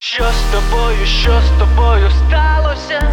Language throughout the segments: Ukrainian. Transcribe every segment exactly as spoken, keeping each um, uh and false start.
Що з тобою, що з тобою сталося?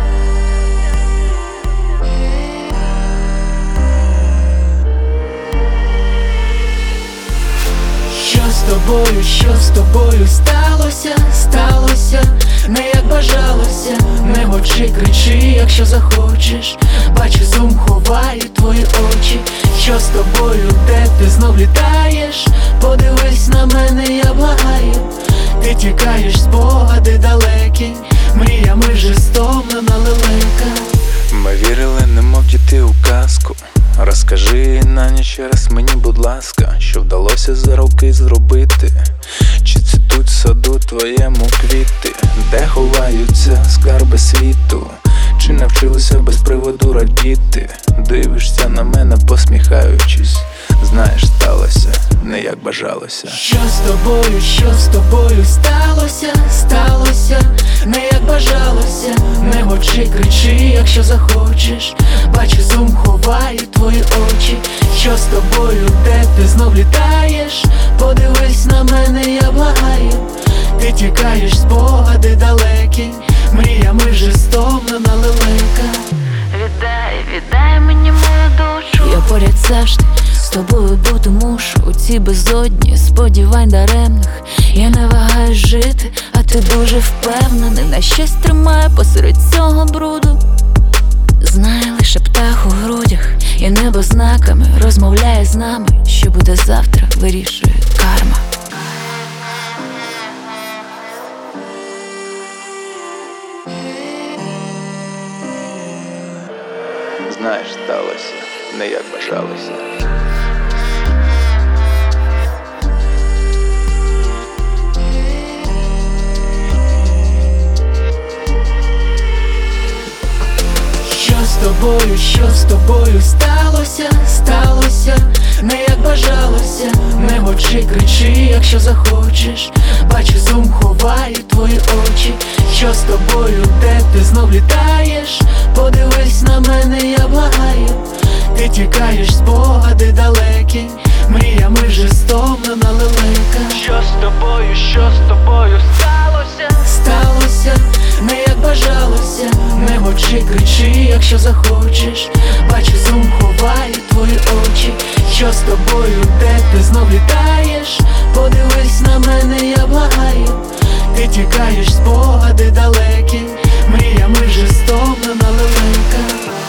Що з тобою, що з тобою сталося, сталося, не як бажалося. Не мовчи, кричи, якщо захочеш. Бачу, сум ховає твої очі. Що з тобою, де ти знов літаєш? Подивись на мене, я благаю. Ти тікаєш, спогади далекі, мріями жестовно лелека. Ми вірили, немов діти у казку. Розкажи на ніч раз мені, будь ласка, що вдалося за роки зробити. Чи цвітуть в саду твоєму квіти, де ховаються скарби світу? Чи навчилися без приводу радіти? Дивишся на мене, посміхаючись. Знаєш, сталося не як бажалося. Що з тобою, що з тобою сталося, сталося, не як бажалося. Не мовчи, кричи, якщо захочеш. Бачу, сум ховає твої очі. Що з тобою, де ти знов літаєш? Подивись на мене, я благаю. Ти тікаєш, спогади далекі, мріями жестовно лелека. Віддай, віддай мені мою душу. Я поряд завжди з тобою бути мушу. У цій безодні сподівань даремних. Я не вагаюсь жити, а ти дуже впевнений. На щось тримає посеред цього бруду. Знає лише птах у грудях, і небо знаками розмовляє з нами. Що буде завтра, вирішує карма. Знаєш, сталося не як бажалося. Що з тобою, що з тобою сталося, сталося, не як бажалося. Не мовчи, кричи, якщо захочеш. Бачу, сум ховає твої очі. Що з тобою, де ти знов літаєш? Подивись на мене, я благаю. Ти тікаєш, спогади далекі, мріями жестовно лелека. Що з тобою, що з тобою сталося, сталося, не як бажалося. Не мовчи, кричи, якщо захочеш. Бачу, сум ховає твої очі. Що з тобою, де ти знов літаєш? Подивись на мене, я благаю. Ти тікаєш, спогади далекі, мріями жестовно лелека.